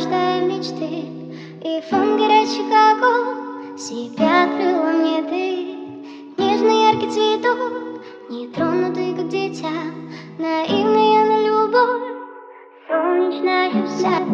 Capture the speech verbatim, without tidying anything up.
рождая мечты, и фон горячих огонь себя крыла мне ты. Нежный яркий цветок, нетронутый, как дитя, наивная на любовь, солнечная вся.